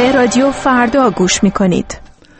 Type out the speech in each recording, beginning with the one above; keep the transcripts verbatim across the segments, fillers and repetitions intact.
به رادیو فردا گوش میکنید.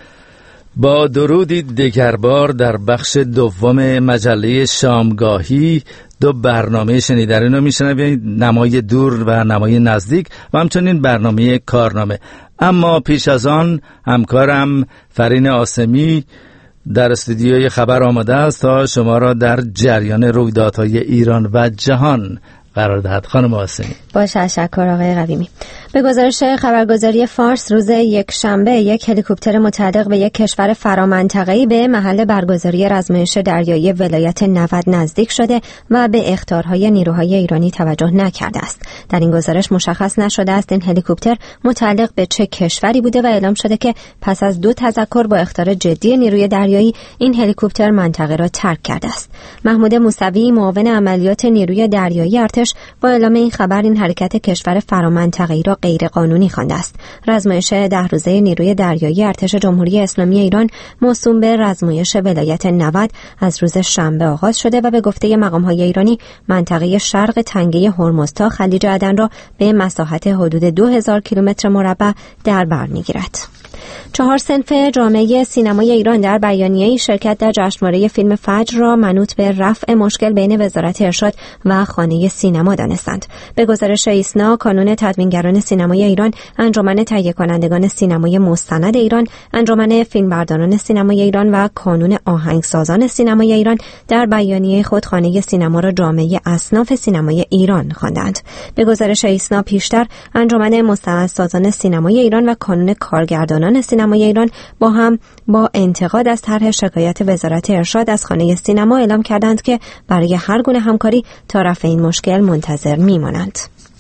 با درودی دگربار در بخش دوم مجله شامگاهی دو برنامه شنیدنی رو میشنوید، نمای دور و نمای نزدیک و همچنین برنامه کارنامه. اما پیش از آن همکارم فرین آسمی در استودیوی خبر آماده است تا شما را در جریان رویدادهای ایران و جهان قرار دهد. خانم آسمی. با تشکر آقای قویمی. به گزارش خبرگزاری فارس روز یک شنبه یک هلیکوپتر متعلق به یک کشور فرامنطقه‌ای به محل برگزاری رزمایش دریایی ولایت نود نزدیک شده و به اخطارهای نیروهای ایرانی توجه نکرده است. در این گزارش مشخص نشده است این هلیکوپتر متعلق به چه کشوری بوده و اعلام شده که پس از دو تذکر با اخطار جدی نیروی دریایی این هلیکوپتر منطقه را ترک کرده است. محمود موسوی معاون عملیات نیروی دریایی ارتش با اعلام این خبر این حرکت کشور فرامنطقه‌ای را غیر قانونی خوانده است. رزمایش ده روزه نیروی دریایی ارتش جمهوری اسلامی ایران موسوم به رزمایش ولایت نود از روز شنبه آغاز شده و به گفته مقام‌های ایرانی منطقه شرق تنگه هرمز تا خلیج عدن را به مساحت حدود دو هزار کیلومتر مربع در بر می‌گیرد. چهار صنف جامعه سینمای ایران در بیانیه‌ای شرکت در جشنواره فیلم فجر را منوط به رفع مشکل بین وزارت ارشاد و خانه سینما دانستند. به گزارش ایسنا، کانون تدوینگران سینمای ایران، انجمن تهیه کنندگان سینمای مستند ایران، انجمن فیلمبرداران سینمای ایران و کانون آهنگسازان سینمای ایران در بیانیه خود خانه سینما را جامعه اصناف سینمای ایران خواندند. به گزارش ایسنا پیشتر انجمن مستندسازان سینمای ایران و کانون کارگردانان سینمای ایران با هم با انتقاد از طرح شکایت وزارت ارشاد از خانه سینما اعلام کردند که برای هر گونه همکاری تا رفع این مشکل منتظر میمانند.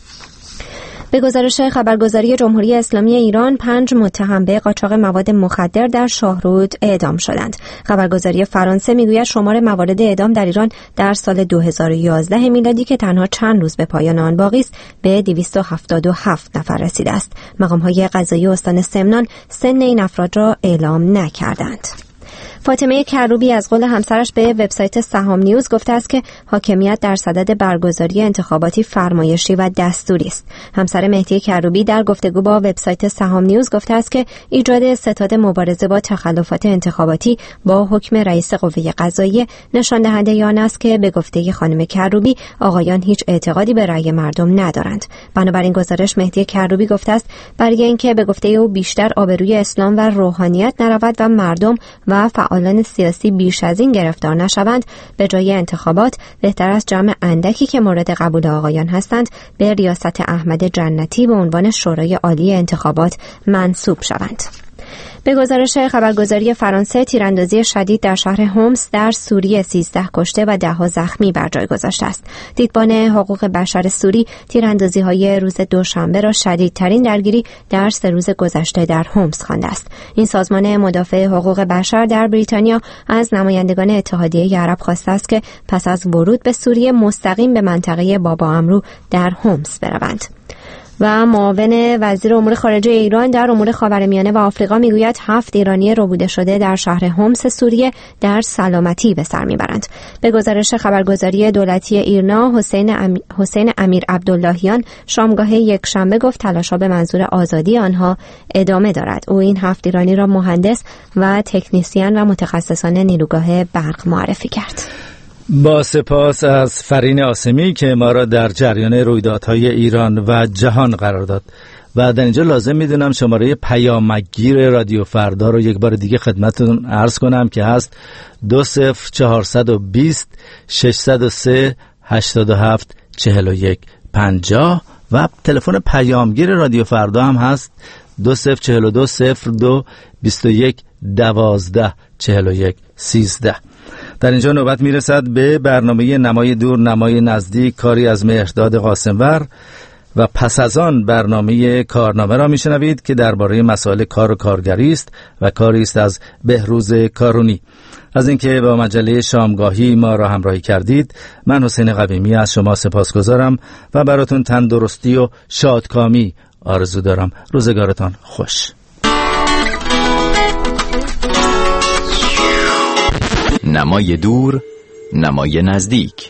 به گزارش خبرگزاری جمهوری اسلامی ایران، پنج متهم به قاچاق مواد مخدر در شاهرود اعدام شدند. خبرگزاری فرانسه میگوید شمار موارد اعدام در ایران در سال دو هزار و یازده میلادی که تنها چند روز به پایان آن باقی است به دویست و هفتاد و هفت نفر رسیده است. مقام‌های قضایی استان سمنان سن این افراد را اعلام نکردند. فاطمه کروبی از قول همسرش به وبسایت سهام نیوز گفته است که حاکمیت در صدد برگزاری انتخاباتی فرمایشی و دستوری است. همسر مهدی کروبی در گفتگو با وبسایت سهام نیوز گفته است که ایجاد ستاد مبارزه با تخلفات انتخاباتی با حکم رئیس قوه قضاییه نشان دهنده آن است که به گفته خانم کروبی آقایان هیچ اعتقادی به رأی مردم ندارند. بنابراین گزارش مهدی کروبی گفته است برای اینکه به گفته او بیشتر آبروی اسلام و روحانیت نرود و مردم و فعالان سیاسی بیش از این گرفتار نشوند، به جای انتخابات بهتر است جمع اندکی که مورد قبول آقایان هستند به ریاست احمد جنتی به عنوان شورای عالی انتخابات منصوب شوند. به گزارش خبرگزاری فرانسه، تیراندازی شدید در شهر هومس در سوریه سیزده کشته و ده ها زخمی بر جای گذاشته است. دیدبان حقوق بشر سوری تیراندازی‌های روز دوشنبه را شدیدترین درگیری در سه روز گذشته در هومس خوانده است. این سازمان مدافع حقوق بشر در بریتانیا از نمایندگان اتحادیه عرب خواسته است که پس از ورود به سوریه مستقیم به منطقه بابا عمرو در هومس بروند. و معاون وزیر امور خارجه ایران در امور خاورمیانه و آفریقا میگوید هفت ایرانی ربوده شده در شهر هومس سوریه در سلامتی به سر میبرند. به گزارش خبرگزاری دولتی ایرنا، حسین ام... حسین امیر عبداللهیان شامگاه یک شنبه گفت تلاش‌ها به منظور آزادی آنها ادامه دارد. او این هفت ایرانی را مهندس و تکنیسیان و متخصصان نیروگاه برق معرفی کرد. با سپاس از فرین آسمی که ما را در جریان رویدادهای ایران و جهان قرار داد. و در اینجا لازم میدونم شماره پیامگیر رادیو فردا رو یک بار دیگه خدمتتون عرض کنم که هست دو صفر چهارصد و بیست ششصد و سه هشتاد و هفت چهل و یک پنجاه و تلفن پیامگیر رادیو فردا هم هست دو صفر چهل و دو صفر دو بیست و یک دوازده چهل و یک سیزده. در اینجا نوبت میرسد به برنامه نمای دور نمای نزدیک، کاری از مهرداد قاسمور و پس از آن برنامه کارنامه را میشنوید که درباره مسائل کار و کارگری است و کاری است از بهروز کارونی. از اینکه با مجله شامگاهی ما را همراهی کردید من حسین قویمی از شما سپاسگزارم و براتون تندرستی و شادکامی آرزو دارم. روزگارتان خوش. نمای دور نمای نزدیک.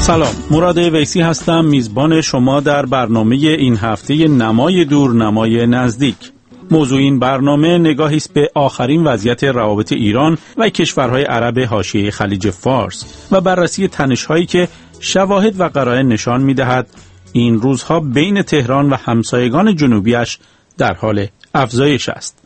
سلام، مراد ویسی هستم، میزبان شما در برنامه این هفته نمای دور نمای نزدیک. موضوع این برنامه نگاهی است به آخرین وضعیت روابط ایران و کشورهای عرب حاشیه خلیج فارس و بررسی تنش‌هایی که شواهد و قرائن نشان می‌دهد این روزها بین تهران و همسایگان جنوبیش در حال افزایش است.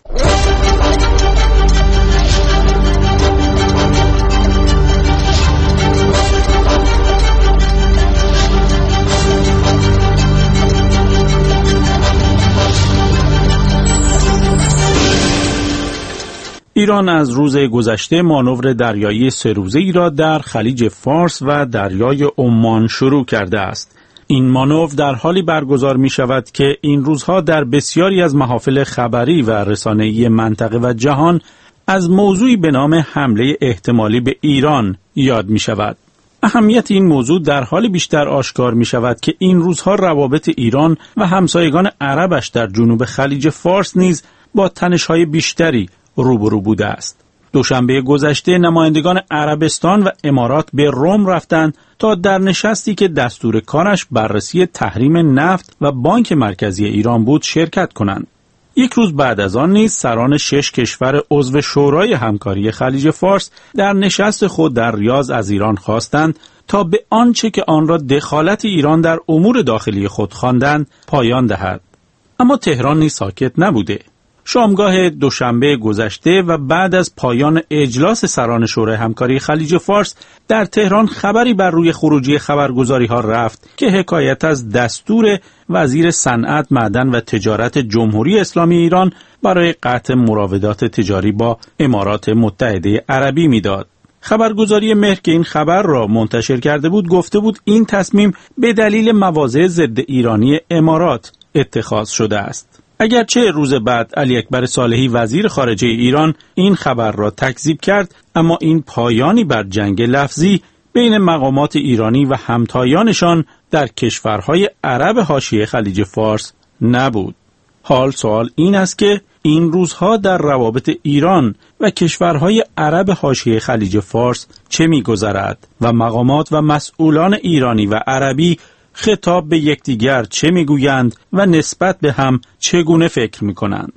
ایران از روز گذشته مانور دریایی سه روزه‌ای را در خلیج فارس و دریای عمان شروع کرده است. این مانور در حالی برگزار می شود که این روزها در بسیاری از محافل خبری و رسانه‌ای منطقه و جهان از موضوعی به نام حمله احتمالی به ایران یاد می شود. اهمیت این موضوع در حال بیشتر آشکار می شود که این روزها روابط ایران و همسایگان عربش در جنوب خلیج فارس نیز با تنش‌های بیشتری روبرو بوده است. دوشنبه گذشته نمایندگان عربستان و امارات به روم رفتند تا در نشستی که دستور کارش بررسی تحریم نفت و بانک مرکزی ایران بود شرکت کنند. یک روز بعد از آن نیز سران شش کشور عضو شورای همکاری خلیج فارس در نشست خود در ریاض از ایران خواستند تا به آنچه که آن را دخالت ایران در امور داخلی خود خواندند پایان دهد. اما تهران نیز ساکت نبوده. شامگاه دوشنبه گذشته و بعد از پایان اجلاس سران شورای همکاری خلیج فارس در تهران خبری بر روی خروجی خبرگزاری ها رفت که حکایت از دستور وزیر صنعت، معدن و تجارت جمهوری اسلامی ایران برای قطع مراودات تجاری با امارات متحده عربی میداد. خبرگزاری مهر که این خبر را منتشر کرده بود گفته بود این تصمیم به دلیل مواضع ضد ایرانی امارات اتخاذ شده است. اگرچه روز بعد علی اکبر صالحی وزیر خارجه ایران این خبر را تکذیب کرد، اما این پایانی بر جنگ لفظی بین مقامات ایرانی و همتایانشان در کشورهای عرب حاشیه خلیج فارس نبود. حال سوال این است که این روزها در روابط ایران و کشورهای عرب حاشیه خلیج فارس چه می‌گذرد و مقامات و مسئولان ایرانی و عربی خطاب به یکدیگر چه میگویند و نسبت به هم چگونه فکر میکنند؟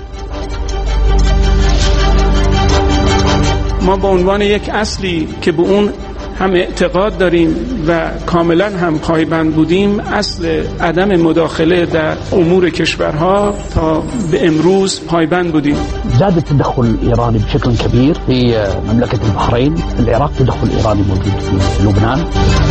ما به عنوان یک اصلی که به اون هم اعتقاد داریم و کاملا هم پایبند بودیم، اصل عدم مداخله در امور کشورها، تا به امروز پایبند بودیم. زاد التدخل الإيراني بشكل كبير في مملكة البحرين، في العراق تدخل إيراني موجود في لبنان.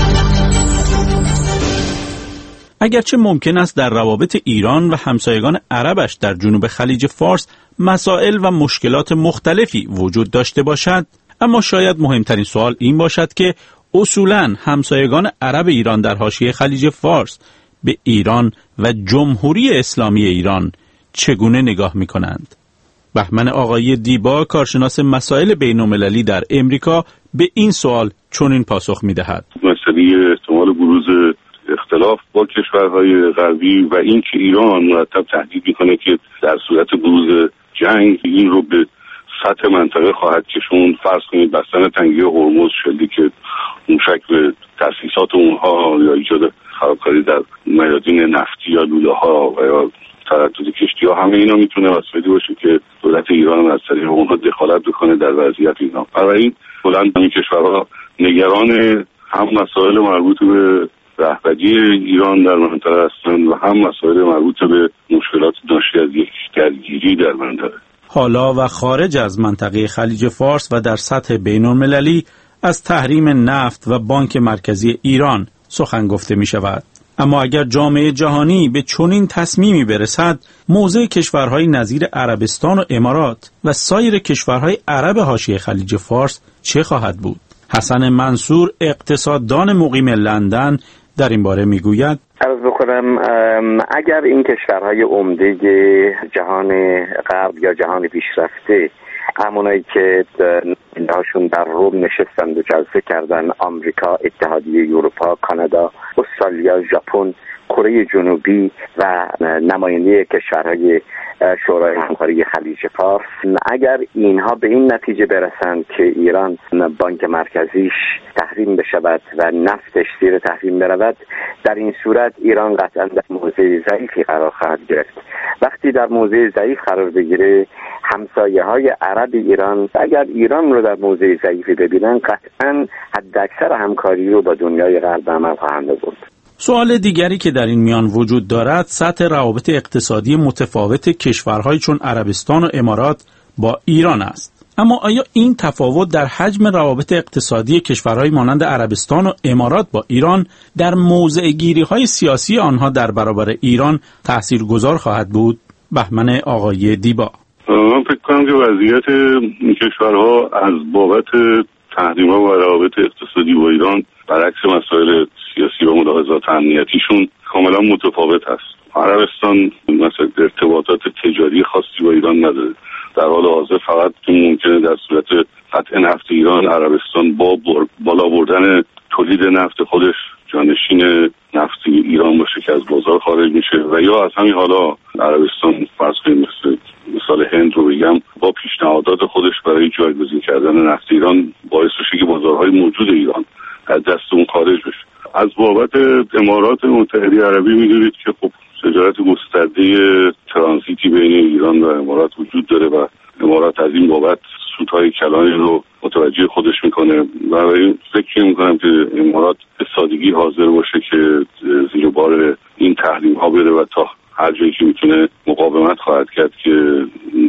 اگرچه ممکن است در روابط ایران و همسایگان عربش در جنوب خلیج فارس مسائل و مشکلات مختلفی وجود داشته باشد، اما شاید مهمترین سوال این باشد که اصولاً همسایگان عرب ایران در حاشیه خلیج فارس به ایران و جمهوری اسلامی ایران چگونه نگاه می‌کنند؟ بهمن آقایی دیبا، کارشناس مسائل بین‌المللی در امریکا، به این سوال چنین پاسخ می‌دهد: مسئله احتمال بروز اختلاف با کشورهای غربی و این که ایران مرتب تهدید میکنه که در صورت بروز جنگ این رو به سطح منطقه خواهد کشوند. فرض کنید بستن تنگی هرمز، شلیک که موشک به تاسیسات اونها یا ایجاد خرابکاری در میادین نفتی یا لوله ها و یا تردد کشتی ها، همه اینا میتونه وسیله باشه که دولت ایران از طریق اونها دخالت بکنه در وضعیت اینا. بنابراین بلند این کشورها نگران هم مسائل مربوط به رهبری ایران در منطقه هستند و هم مسائل مربوط به مشکلات ناشی از یک درگیری در منطقه. حالا و خارج از منطقه خلیج فارس و در سطح بین‌المللی از تحریم نفت و بانک مرکزی ایران سخن گفته می شود. اما اگر جامعه جهانی به چنین تصمیمی برسد، موضع کشورهای نظیر عربستان و امارات و سایر کشورهای عرب حاشیه خلیج فارس چه خواهد بود؟ حسن منصور، اقتصاددان مقیم لندن، در این باره میگوید: عرض بکنم اگر این کشورهای عمده جهان غرب یا جهان پیشرفته، همونایی که نماینده‌هاشون در روم نشستند و جلسه کردن، آمریکا، اتحادیه اروپا، کانادا، استرالیا، ژاپن کره جنوبی و نماینده کشورهای شورای همکاری خلیج فارس، اگر اینها به این نتیجه برسند که ایران بانک مرکزیش تحریم بشود و نفتش زیر تحریم برود، در این صورت ایران قطعا در موضع ضعیفی قرار خواهد گرفت. وقتی در موضع ضعیف قرار بگیره، همسایه های عرب ایران اگر ایران رو در موضع ضعیفی ببینن، قطعا حداکثر همکاری رو با دنیای غرب عمل خواهند آورد. سوال دیگری که در این میان وجود دارد سطح روابط اقتصادی متفاوت کشورهای چون عربستان و امارات با ایران است. اما آیا این تفاوت در حجم روابط اقتصادی کشورهای مانند عربستان و امارات با ایران در موضع گیری‌های سیاسی آنها در برابر ایران تاثیرگذار خواهد بود؟ بهمن آقای دیبا: من فکر کنم که وضعیت این کشورها از بابت تحریم‌ها و روابط اقتصادی با ایران برعکس مسائل سیاسی و ملاحظات امنیتیشون کاملا متفاوت است. عربستان مثلا ارتباطات تجاری خاصی با ایران نداره. در حال حاضر فقط ممکنه در صورت قطع نفت ایران عربستان با بالا بردن تولید نفت خودش جانشین نفت ایران باشه که از بازار خارج میشه، و یا از همین حالا عربستان فرض کنیم مثل مثال هند رو بگم، با پیشنهادات خودش برای جایگزین کردن نفت ایران باعث بشه که بازارهای موجود ایران از دست اون خارج بشه. از بابت امارات متحده عربی میدونید که خب تجارت گسترده ترانزیتی بین ایران و امارات وجود داره و امارات از این بابت سودهای کلانی رو متوجه خودش میکنه و این فکر میکنم که امارات به سادگی حاضر باشه که زیر بار این تحریم ها بره و تا هر جایی که میتونه مقاومت خواهد کرد که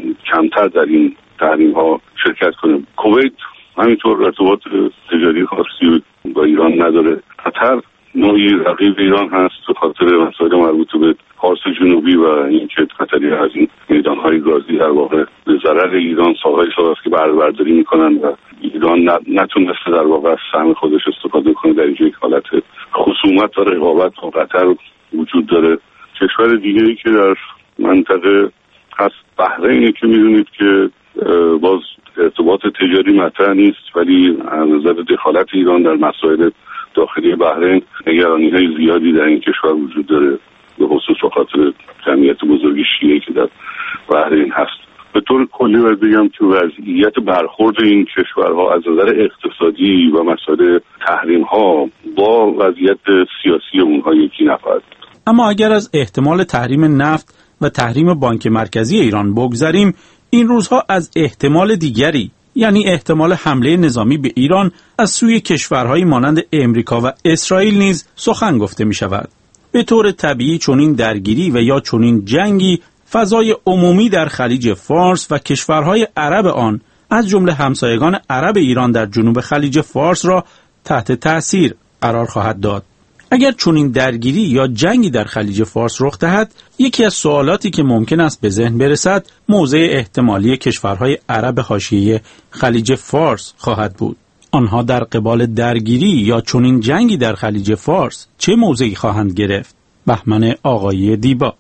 کمتر در این تحریم ها شرکت کنه. کویت همینطور ارتباط تجاری خاصی با ایران نداره. قطر نوعی رقیب ایران هست به خاطر مسائل مربوط به پارس جنوبی و اینکه قطری از این میدانهای گازی در واقع به ضرر ایران سالهای سال است که برداری میکنن و ایران نتونسته در واقع از سهم خودش استفاده کنه. در اینجا یک حالت خصومت و رقابت با قطر وجود داره. کشور دیگری که در منطقه هست بحرینه که میدونید که باز ارتباط تجاری مطرح نیست، ولی از نظر دخالت ایران در مسائل داخلی بحرین نگرانی‌های زیادی در این کشور وجود داره، به خصوص به خاطر جمعیت بزرگ شیعه که در بحرین هست. به طور کلی باید بگم که وضعیت برخورد این کشورها از نظر اقتصادی و مسائل تحریم‌ها با وضعیت سیاسی اونها یکی نخواهد. اما اگر از احتمال تحریم نفت و تحریم بانک مرکزی ایران بگذریم، این روزها از احتمال دیگری، یعنی احتمال حمله نظامی به ایران از سوی کشورهایی مانند امریکا و اسرائیل نیز سخن گفته می شود. به طور طبیعی چنین درگیری و یا چنین جنگی فضای عمومی در خلیج فارس و کشورهای عرب آن از جمله همسایگان عرب ایران در جنوب خلیج فارس را تحت تأثیر قرار خواهد داد. اگر چنین درگیری یا جنگی در خلیج فارس رخ دهد، یکی از سوالاتی که ممکن است به ذهن برسد موضع احتمالی کشورهای عرب حاشیه خلیج فارس خواهد بود. آنها در قبال درگیری یا چنین جنگی در خلیج فارس چه موضعی خواهند گرفت؟ بهمن آقای دیبا: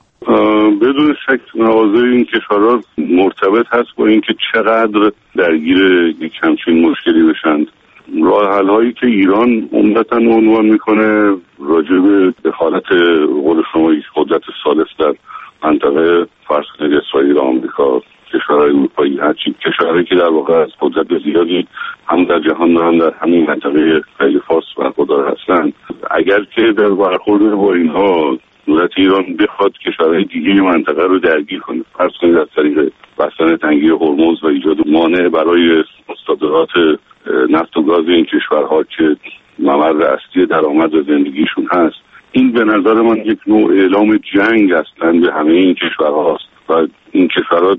بدون شک مواضع این کشورها مرتبط هست با اینکه چقدر درگیر یک همچین مشکلی بشند. راه حل هایی که ایران عمدتاً عنوان میکنه راجع به دخالت قول شما قدرت ثالث در منطقه فرض کنید اسرائیل و آمریکا، کشورهای اروپایی، هرچی کشورهایی که در واقع از قدرت زیادی هم در جهان هم در همین منطقه خلیج فارس برخوردار هستند. اگر که در برخورد با اینها دولت ایران بخواد کشورهای دیگه منطقه رو درگیر کنه، فرض کنید از طریق بستن تنگی هرمز و ایجاد مانع برای صادرات نفت و گاز این کشورها که ممر اصلی درآمد و زندگیشون هست، این به نظر من یک نوع اعلام جنگ اصلا به همه این کشورها است و این کشورها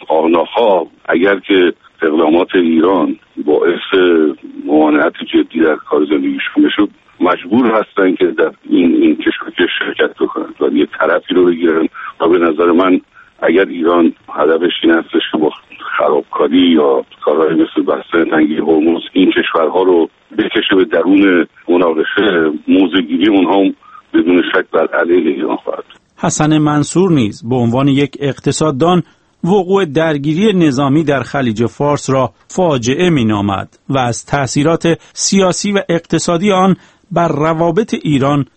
آنها اگر که اقدامات ایران باعث ممانعت جدی در کار زندگیشون بشه، مجبور هستن که در این این کشور شرکت بکنن و یه طرفی رو بگیرن. و به نظر من اگر ایران هدفش این هستش که با خرابکاری یا کارهای مثل بستن تنگی هرمز این کشورها رو بکشه به درون مناقشه، موضع‌گیری اونها بدون شک بر علیه ایران خواهد. حسن منصور نیز به عنوان یک اقتصاددان وقوع درگیری نظامی در خلیج فارس را فاجعه می‌نامد و از تأثیرات سیاسی و اقتصادی آن بر روابط ایران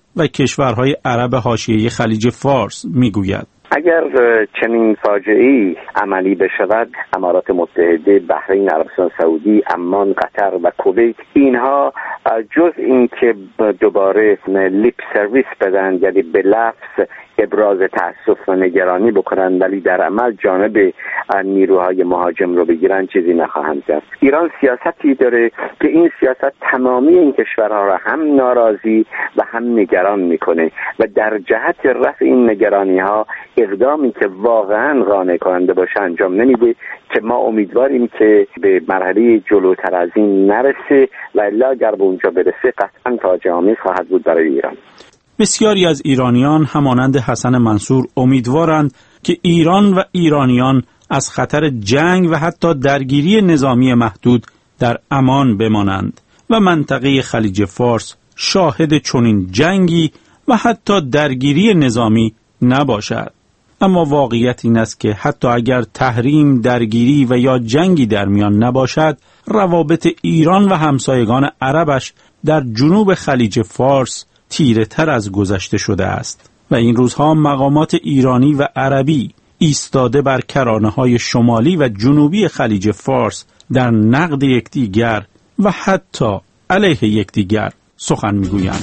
و کشورهای عرب حاشیه خلیج فارس میگوید. اگر چنین فاجعه‌ای عملی بشود، امارات متحده، بحرین، عربستان سعودی، عمان، قطر و کویت، اینها جز این که دوباره لیپ سرویس بدن، یعنی به لفظ ابراز تأسف و نگرانی بکنن، ولی در عمل جانب نیروهای مهاجم رو بگیرن، چیزی نخواهند کرد. ایران سیاستی داره که این سیاست تمامی این کشورها را هم ناراضی و هم نگران میکنه و در جهت رفع این نگرانی ها اقدامی که واقعا قانع کننده باشه انجام نمیده، که ما امیدواریم که به مرحله جلوتر از این نرسه و الا اگر به اونجا برسه قطعا فاجعه آمیز خواهد بود برای ایران. بسیاری از ایرانیان همانند حسن منصور امیدوارند که ایران و ایرانیان از خطر جنگ و حتی درگیری نظامی محدود در امان بمانند و منطقه خلیج فارس شاهد چنین جنگی و حتی درگیری نظامی نباشد. اما واقعیت این است که حتی اگر تحریم، درگیری و یا جنگی در میان نباشد، روابط ایران و همسایگان عربش در جنوب خلیج فارس تیره تر از گذشته شده است و این روزها مقامات ایرانی و عربی ایستاده بر کرانه‌های شمالی و جنوبی خلیج فارس در نقد یکدیگر و حتی علیه یکدیگر سخن میگویند.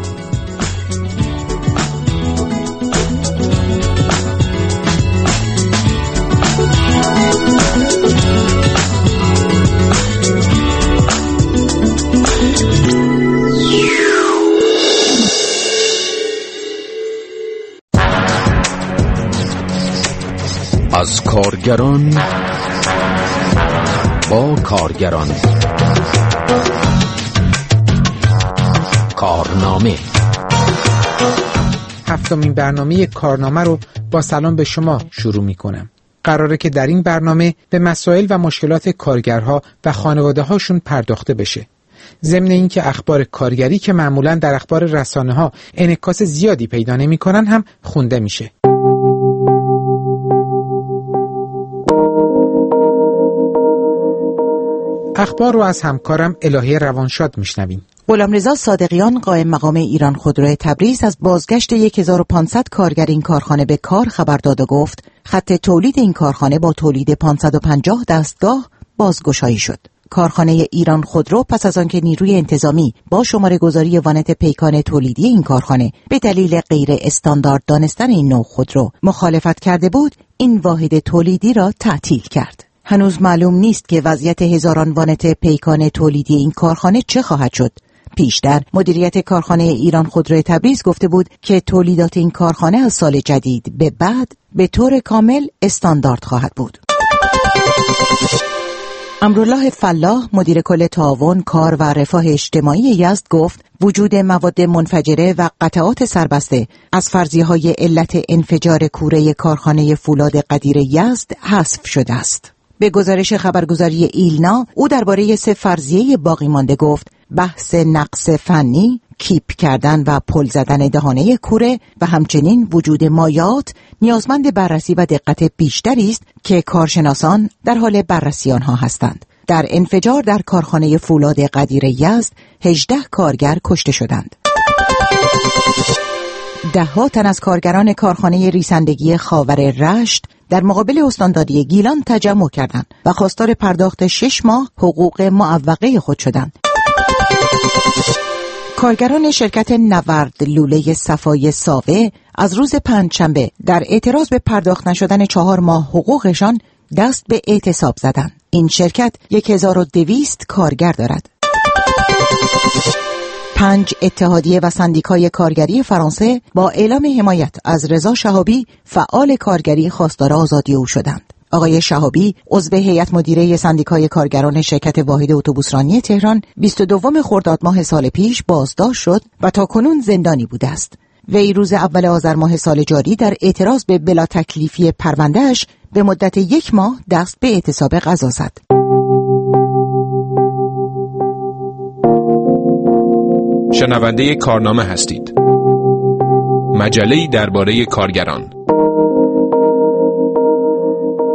از کارگران با کارگران. کارنامه هفتمین برنامه کارنامه رو با سلام به شما شروع می کنم. قراره که در این برنامه به مسائل و مشکلات کارگرها و خانواده هاشون پرداخته بشه. ضمن این که اخبار کارگری که معمولاً در اخبار رسانه ها انعکاس زیادی پیدا نمی کنن هم خونده میشه. اخبار رو از همکارم الهی روانشاد میشنویم. غلامرضا صادقیان قائم مقام ایران خودرو تبریز از بازگشت هزار و پانصد کارگر این کارخانه به کار خبر داد و گفت خط تولید این کارخانه با تولید پانصد و پنجاه دستگاه بازگشایی شد. کارخانه ایران خودرو پس از آنکه نیروی انتظامی با شماره گذاری وانت پیکان تولیدی این کارخانه به دلیل غیر استاندارد دانستن این نوع خودرو مخالفت کرده بود، این واحد تولیدی را تعطیل کرد. هنوز معلوم نیست که وضعیت هزاران وانت پیکان تولیدی این کارخانه چه خواهد شد. پیشتر مدیریت کارخانه ایران خودرو تبریز گفته بود که تولیدات این کارخانه از سال جدید به بعد به طور کامل استاندارد خواهد بود. امرالله فلاح مدیر کل تعاون کار و رفاه اجتماعی یزد گفت وجود مواد منفجره و قطعات سربسته از فرضیه‌های علت انفجار کوره کارخانه فولاد قدیر یزد حذف شده است. به گزارش خبرگزاری ایلنا، او درباره سه فرضیه باقی مانده گفت بحث نقص فنی، کیپ کردن و پل زدن دهانه کوره و همچنین وجود مایعات نیازمند بررسی و دقت بیشتری است که کارشناسان در حال بررسی آنها هستند. در انفجار در کارخانه فولاد قدیر یزد هجده کارگر کشته شدند. ده ها تن از کارگران کارخانه ریسندگی خاور رشت در مقابل استانداری گیلان تجمع کردند و خواستار پرداخت شش ماه حقوق معوقه خود شدند. کارگران شرکت نورد لوله صفای ساوه از روز پنجشنبه در اعتراض به پرداخت نشدن چهار ماه حقوقشان دست به اعتصاب زدند. این شرکت یک هزار و دویست کارگر دارد. پنج اتحادیه و سندیکای کارگری فرانسه با اعلام حمایت از رضا شهابی فعال کارگری خواستار آزادی او شدند. آقای شهابی عضو هیئت مدیره سندیکای کارگران شرکت واحد اتوبوسرانی تهران بیست و دوم خرداد ماه سال پیش بازداشت شد و تاکنون زندانی بوده است. وی روز اول آذر ماه سال جاری در اعتراض به بلا تکلیفی پروندهش به مدت یک ماه دست به اعتصاب قضا زد. شنونده کارنامه هستید. مجله‌ای درباره کارگران.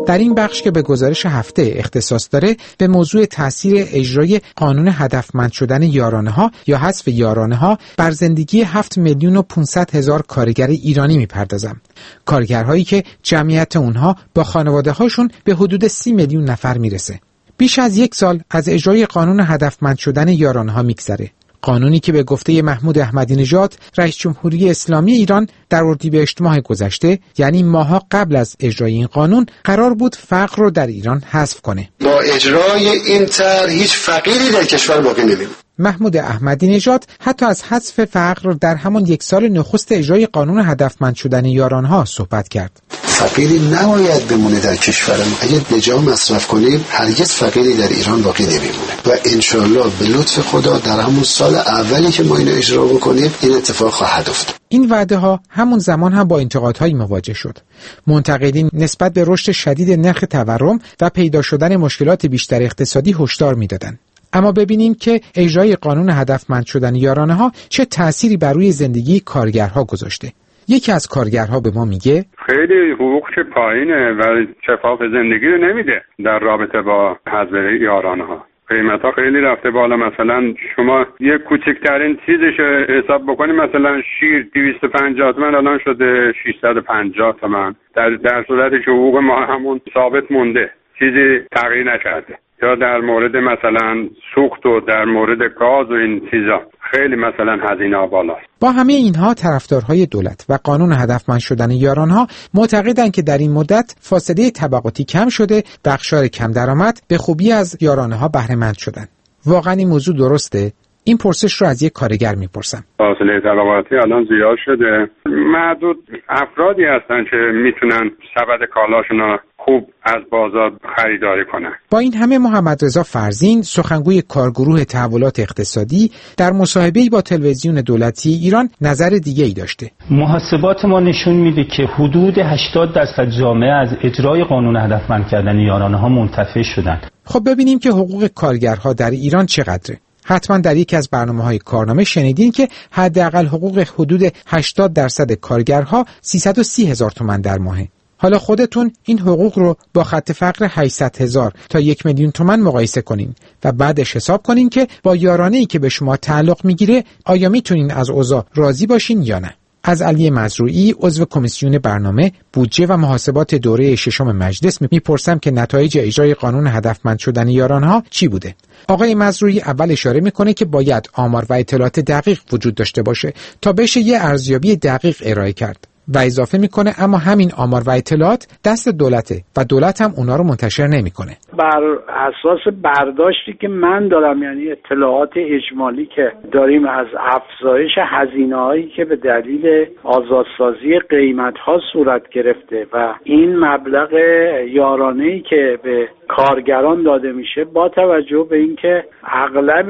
در این بخش که به گزارش هفته اختصاص داره به موضوع تاثیر اجرای قانون هدفمند شدن یارانه‌ها یا حذف یارانه‌ها بر زندگی هفت میلیون و پانصد هزار کارگر ایرانی میپردازم. کارگرهایی که جمعیت اونها با خانواده‌هاشون به حدود سی میلیون نفر میرسه. بیش از یک سال از اجرای قانون هدفمند شدن یارانه‌ها میگذره. قانونی که به گفته محمود احمدی نژاد رئیس جمهوری اسلامی ایران در اردیبهشت ماه گذشته، یعنی ماها قبل از اجرای این قانون، قرار بود فقر رو در ایران حذف کنه. با اجرای این طرح هیچ فقیری در کشور باقی نمیمونه. محمود احمدی نژاد حتی از حذف فقر در همان یک سال نخست اجرای قانون هدفمند شدن یارانها صحبت کرد. فقیری نباید بمونه در کشورمون. اگه بجا مصرف کنیم هرگز فقیری در ایران باقی نمیمونه و انشالله به لطف خدا در همون سال اولی که ما اینو اجرا بکنیم این اتفاق خواهد افتاد. این وعده ها همون زمان هم با انتقادهایی مواجه شد. منتقدین نسبت به رشد شدید نرخ تورم و پیدا شدن مشکلات بیشتر اقتصادی هشدار میدادند. اما ببینیم که اجرای قانون هدفمند شدن یارانه‌ها چه تأثیری بر روی زندگی کارگرها گذاشته. یکی از کارگرها به ما میگه خیلی حقوق که پایینه و شفاف زندگی رو نمیده در رابطه با حذف یارانه‌ها. قیمت ها خیلی رفته بالا. مثلا شما یه کوچکترین چیزش حساب بکنید، مثلا شیر دویست و پنجاه تومن الان شده ششصد و پنجاه تومن، در در صورتی که حقوق ما همون ثابت مونده، چیزی تغییر نکرده. یا در مورد مثلا سوخت و در مورد گاز و این چیزا خیلی مثلا هزینه بالاست. با همه اینها طرفدارهای دولت و قانون هدفمند شدن یارانها معتقدند که در این مدت فاصله طبقاتی کم شده، بخشار کم درآمد به خوبی از یارانه‌ها بهره مند شدن. واقعا این موضوع درسته؟ این پرسش رو از یک کارگر میپرسم. فاصله طبقاتی الان زیاد شده. معدود افرادی هستن که میتونن سبد کالاشون رو خوب از بازار خریداری کنن. با این همه محمد رضا فرزین، سخنگوی کارگروه تحولات اقتصادی، در مصاحبه‌ای با تلویزیون دولتی ایران نظر دیگه‌ای داشته. محاسبات ما نشون میده که حدود هشتاد درصد جامعه از اجرای قانون هدفمند کردن یارانه‌ها منتفع شدن. خب ببینیم که حقوق کارگرها در ایران چقدره. حتما در یکی از برنامه‌های کارنامه شنیدین که حداقل حقوق حدود هشتاد درصد کارگرها سیصد و سی هزار تومان در ماهه. حالا خودتون این حقوق رو با خط فقر هشتصد هزار تا یک میلیون تومان مقایسه کنین و بعدش حساب کنین که با یارانه‌ای که به شما تعلق میگیره آیا میتونین از اوضاع راضی باشین یا نه. از علی مزروعی، عضو کمیسیون برنامه، بودجه و محاسبات دوره ششم مجلس میپرسم که نتایج اجرای قانون هدفمند شدن یارانها چی بوده. آقای مزروعی اول اشاره میکنه که باید آمار و اطلاعات دقیق وجود داشته باشه تا بشه یه ارزیابی دقیق ارائه کرد. و اضافه میکنه اما همین آمار و اطلاعات دست دولته و دولت هم اونا رو منتشر نمیکنه. بر اساس برداشتی که من دارم، یعنی اطلاعات اجمالی که داریم از افزایش هزینه‌هایی که به دلیل آزادسازی قیمت‌ها صورت گرفته و این مبلغ یارانه‌ای که به کارگران داده میشه، با توجه به اینکه اغلب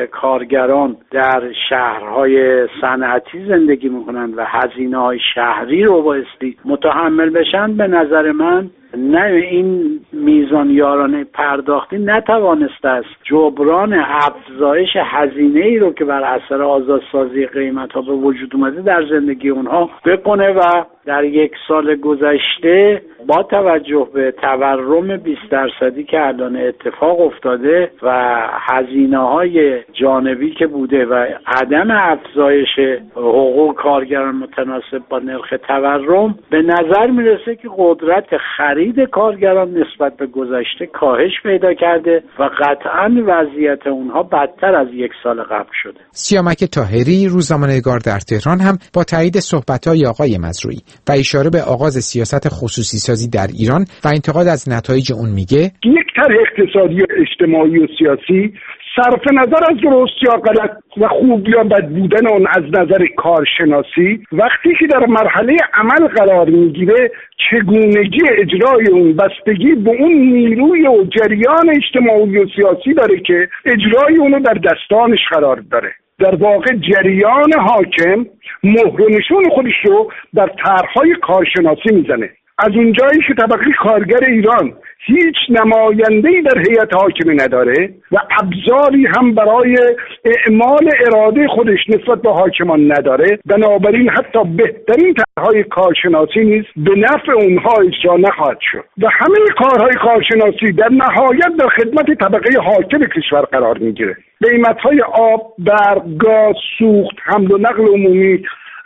کارگران در شهرهای صنعتی زندگی میکنن و هزینه‌های شهری رو بایستی متحمل بشن، به نظر من نه این میزان یارانه پرداختی نتوانسته است جبران افزایش هزینه ای رو که بر اثر آزادسازی قیمت ها به وجود اومده در زندگی اونها بکنه و در یک سال گذشته با توجه به تورم بیست درصدی که الان اتفاق افتاده و هزینه های جانبی که بوده و عدم افزایش حقوق کارگران متناسب با نرخ تورم، به نظر میرسه که قدرت خرید کارگران نسبت به گذشته کاهش پیدا کرده و قطعاً وضعیت اونها بدتر از یک سال قبل شده. سیامک طاهری، روزنامه‌نگار در تهران، هم با تایید صحبت‌های آقای مزروعی و اشاره به آغاز سیاست خصوصی سازی در ایران و انتقاد از نتایج اون میگه یک طرح اقتصادی و اجتماعی و سیاسی صرف نظر از درست یا غلط و خوب یا بد بودن اون از نظر کارشناسی، وقتی که در مرحله عمل قرار میگیره چگونگی اجرای اون بستگی به اون نیروی و جریان اجتماعی و سیاسی داره که اجرای اونو در دستانش قرار داره. در واقع جریان حاکم مهر و نشون خودش رو در طرح‌های کارشناسی میزنه از اونجایی که طبقه کارگر ایران هیچ نماینده‌ای در هیئت حاکمه نداره و ابزاری هم برای اعمال اراده خودش نسبت به حاکمان نداره، بنابراین حتی بهترین طرح‌های کارشناسی نیز به نفع اونها اجرا نخواهد شد و همه کارهای کارشناسی در نهایت در خدمت طبقه حاکم کشور قرار میگیره. قیمت‌های آب، برق، گاز، سوخت، حمل و نقل عمومی،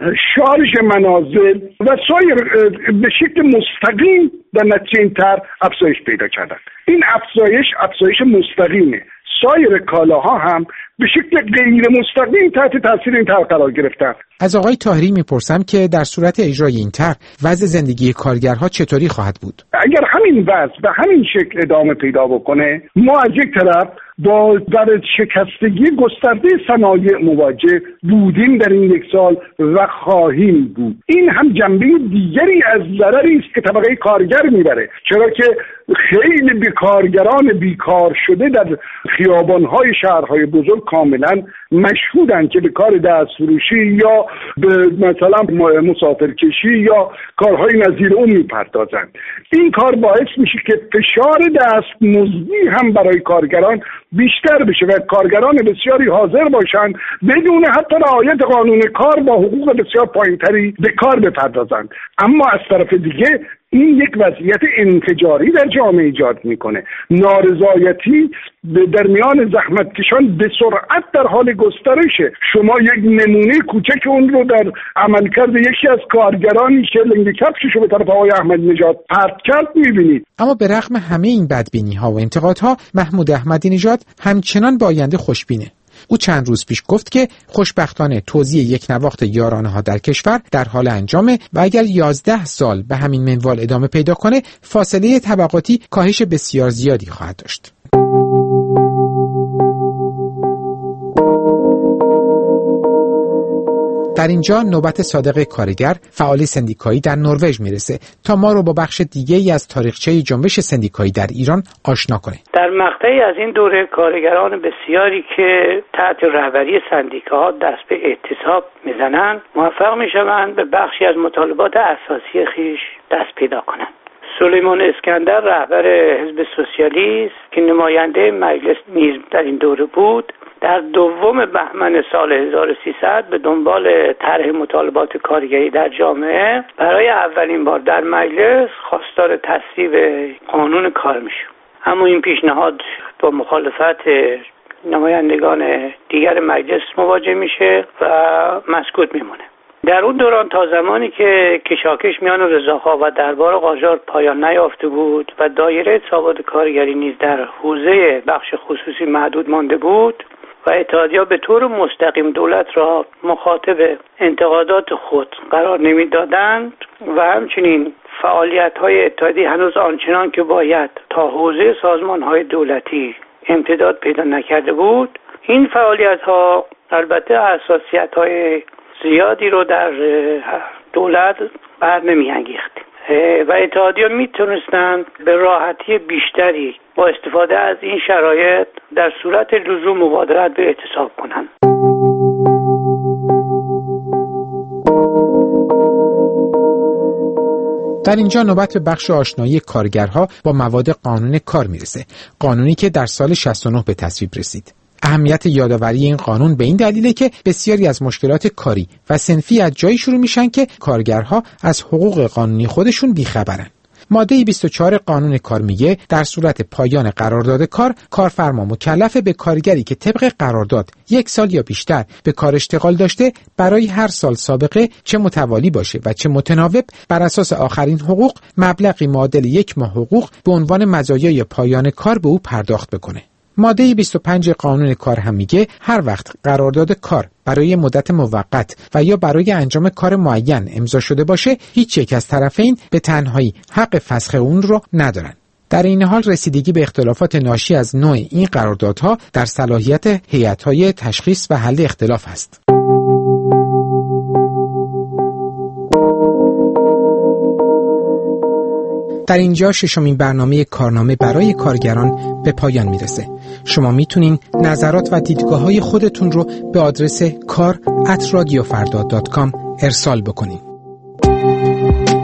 شارژ منازل و سایر به شکل مستقیم در نتیجه این طرح افزایش پیدا کردن. این افزایش افزایش مستقیمه. سایر کالاها هم به شکل غیر مستقیم تحت تاثیر این طرح قرار گرفتن. از آقای طاهری میپرسم که در صورت اجرای این طرح وضع زندگی کارگرها چطوری خواهد بود؟ اگر همین وضع به همین شکل ادامه پیدا بکنه، ما از یک طرف با در شکستگی گسترده صنایع مواجه بودیم در این یک سال و خواهیم بود. این هم جنبه دیگری از ضرری است که طبقه کارگر میبره، چرا که خیلی بیکارگران بیکار شده در خیابان‌های شهرهای بزرگ کاملا مشهودند که به کار دستفروشی یا به مثلا مسافرکشی یا کارهای نظیر اون میپردازند. این کار باعث میشه که فشار دستمزدی هم برای کارگران بیشتر بشه و کارگران بسیاری حاضر باشند بدون حتی رعایت قانون کار با حقوق بسیار پایینتری به کار بپردازند. اما از طرف دیگه این یک وضعیت انفجاری در جامعه ایجاد میکنه. نارضایتی در میان زحمتکشان به سرعت در حال گسترشه. شما یک نمونه کوچک اون رو در عملکرد یکی از کارگرانی که لنگ کفشش رو به طرف آقای احمدی نژاد پرت کرد میبینید. اما به رغم همه این بدبینی ها و انتقادها، محمود احمدی نژاد همچنان با آینده خوشبینه. او چند روز پیش گفت که خوشبختانه توزیع یک نواخت یارانه ها در کشور در حال انجامه و اگر یازده سال به همین منوال ادامه پیدا کنه، فاصله طبقاتی کاهش بسیار زیادی خواهد داشت. در اینجا نوبت صادق کارگر، فعال سندیکایی در نروژ میرسه تا ما رو با بخش دیگه ای از تاریخچه جنبش سندیکایی در ایران آشنا کنه. در مقطعی از این دوره کارگران بسیاری که تحت رهبری سندیکاها دست به اعتصاب میزنن موفق میشوند به بخشی از مطالبات اساسی خیش دست پیدا کنند. سلیمان اسکندر رهبر حزب سوسیالیست که نماینده مجلس نیز در این دوره بود، در دوم بهمن سال هزار و سیصد به دنبال طرح مطالبات کارگری در جامعه برای اولین بار در مجلس خواستار تصویب قانون کار میشه. اما این پیشنهاد با مخالفت نمایندگان دیگر مجلس مواجه میشه و مسکوت میمونه. در اون دوران تا زمانی که کشاکش میان رضاخواه و دربار قاجار پایان نیافته بود و دایره ثبات کارگری نیز در حوزه بخش خصوصی محدود مانده بود و اتحادیه‌ها به طور مستقیم دولت را مخاطب انتقادات خود قرار نمیدادند و همچنین فعالیت‌های اتحادیه هنوز آنچنان که باید تا حوزه سازمان‌های دولتی امتداد پیدا نکرده بود، این فعالیت‌ها البته حساسیت‌های زیادی رو در دولت بر نمی‌انگیخت و اتحادیه‌ها میتونستند به راحتی بیشتری با استفاده از این شرایط در صورت لزوم مبادرت به اعتصاب کنند. در اینجا نوبت به بخش آشنایی کارگرها با مواد قانون کار میرسه، قانونی که در سال شصت و نه به تصویب رسید. اهمیت یادآوری این قانون به این دلیله که بسیاری از مشکلات کاری و صنفی از جایی شروع میشن که کارگرها از حقوق قانونی خودشون بیخبرن. ماده بیست و چهار قانون کار میگه در صورت پایان قرارداد کار، کارفرما مکلف به کارگری که طبق قرارداد یک سال یا بیشتر به کار اشتغال داشته برای هر سال سابقه چه متوالی باشه و چه متناوب بر اساس آخرین حقوق مبلغی معادل یک ماه حقوق به عنوان مزایای پایان کار به او پرداخت بکنه. ماده بیست و پنج قانون کار هم میگه هر وقت قرارداد کار برای مدت موقت و یا برای انجام کار معین امضا شده باشه، هیچ یک از طرفین به تنهایی حق فسخ اون رو ندارن. در این حال رسیدگی به اختلافات ناشی از نوع این قراردادها در صلاحیت هیئت‌های تشخیص و حل اختلاف است. در اینجا ششمین برنامه کارنامه برای کارگران به پایان میرسه. شما میتونین نظرات و دیدگاه‌های خودتون رو به آدرس کار ات رادیو فردا دات کام ارسال بکنین.